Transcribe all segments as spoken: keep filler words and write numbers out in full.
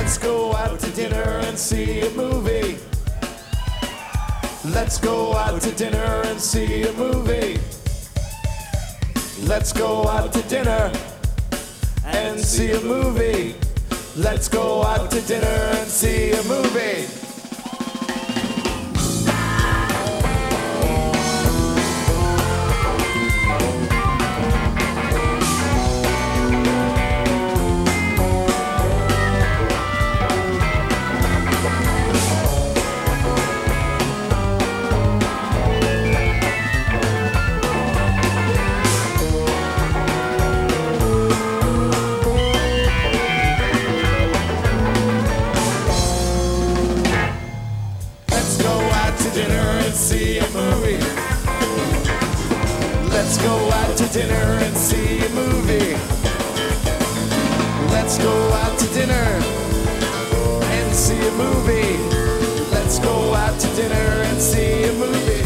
Let's go out to dinner and see a movie. Let's go out to dinner and see a movie. Let's go out to dinner and see a movie. Let's go out to dinner and see a movie. See a movie. Let's go out to dinner and see a movie. Let's go out to dinner and see a movie. Let's go out to dinner and see a movie.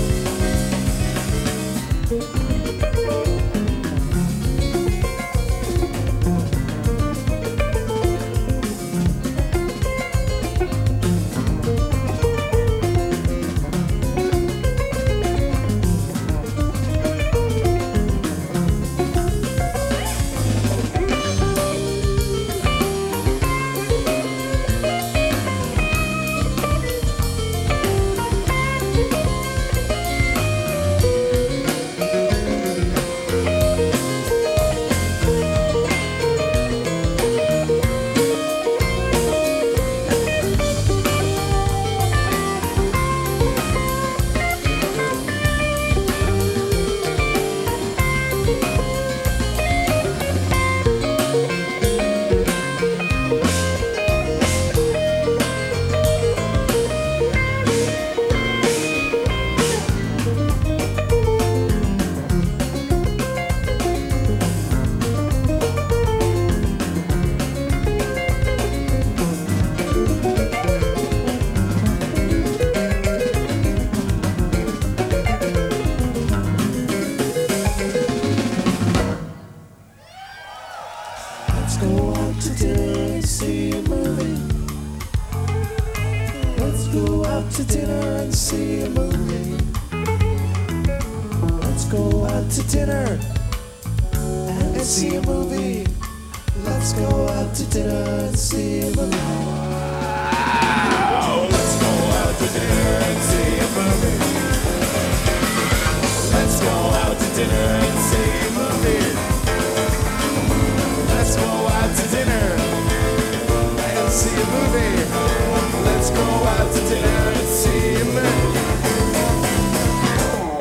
Let's go out to dinner and see a movie. Let's go out to dinner and see a movie. Let's go out to dinner and see a movie. Let's go out to dinner and see a movie.